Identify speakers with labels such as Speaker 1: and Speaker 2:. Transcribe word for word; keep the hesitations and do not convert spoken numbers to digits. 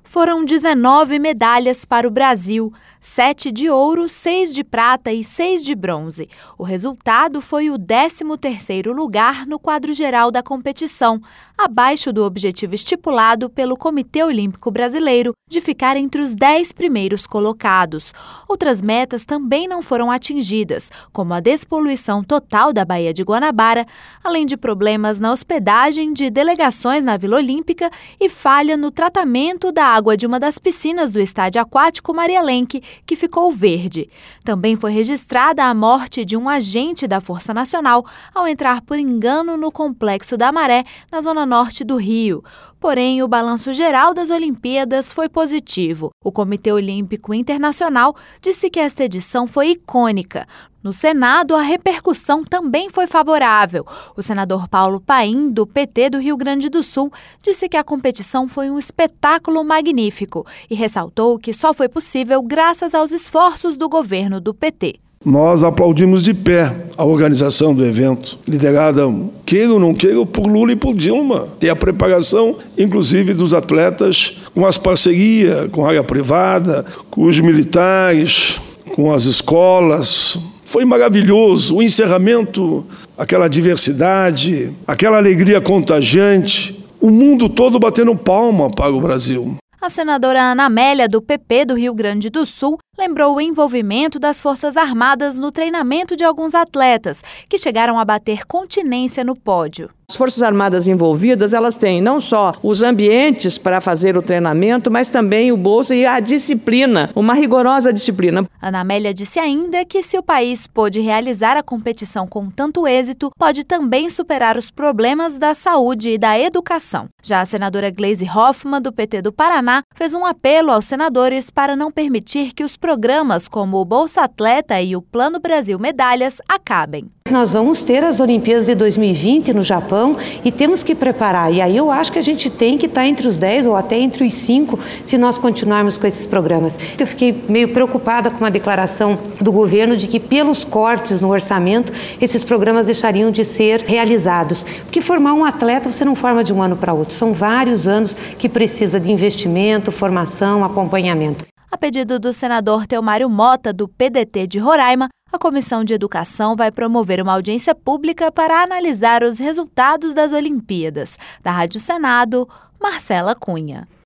Speaker 1: Foram dezenove medalhas para o Brasil, sete de ouro, seis de prata e seis de bronze. O resultado foi o décimo terceiro lugar no quadro geral da competição, abaixo do objetivo estipulado pelo Comitê Olímpico Brasileiro de ficar entre os dez primeiros colocados. Outras metas também não foram atingidas, como a despoluição total da Baía de Guanabara, além de problemas na hospedagem de delegações na Vila Olímpica e falha no tratamento da água de uma das piscinas do estádio aquático Maria Lenk, que ficou verde. Também foi registrada a morte de um agente da Força Nacional ao entrar por engano no Complexo da Maré, na zona norte do Rio. Porém, o balanço geral das Olimpíadas foi positivo. O Comitê Olímpico Internacional disse que esta edição foi icônica. No Senado, a repercussão também foi favorável. O senador Paulo Paim, do P T do Rio Grande do Sul, disse que a competição foi um espetáculo magnífico e ressaltou que só foi possível graças aos esforços do governo do P T.
Speaker 2: Nós aplaudimos de pé a organização do evento, liderada, queira ou não queira, por Lula e por Dilma. E a preparação, inclusive, dos atletas, com as parcerias com a área privada, com os militares, com as escolas. Foi maravilhoso o encerramento, aquela diversidade, aquela alegria contagiante, o mundo todo batendo palma para o Brasil.
Speaker 1: A senadora Ana Amélia, do P P do Rio Grande do Sul, lembrou o envolvimento das Forças Armadas no treinamento de alguns atletas, que chegaram a bater continência no pódio.
Speaker 3: As Forças Armadas envolvidas, elas têm não só os ambientes para fazer o treinamento, mas também o bolso e a disciplina, uma rigorosa disciplina.
Speaker 1: Ana Amélia disse ainda que se o país pôde realizar a competição com tanto êxito, pode também superar os problemas da saúde e da educação. Já a senadora Gleisi Hoffmann, do P T do Paraná, fez um apelo aos senadores para não permitir que os programas como o Bolsa Atleta e o Plano Brasil Medalhas acabem.
Speaker 4: Nós vamos ter as Olimpíadas de dois mil e vinte no Japão e temos que preparar. E aí eu acho que a gente tem que estar entre os dez ou até entre os cinco se nós continuarmos com esses programas. Eu fiquei meio preocupada com a declaração do governo de que pelos cortes no orçamento esses programas deixariam de ser realizados. Porque formar um atleta você não forma de um ano para outro. São vários anos que precisa de investimento, formação, acompanhamento.
Speaker 1: A pedido do senador Teomário Mota, do P D T de Roraima, a Comissão de Educação vai promover uma audiência pública para analisar os resultados das Olimpíadas. Da Rádio Senado, Marcela Cunha.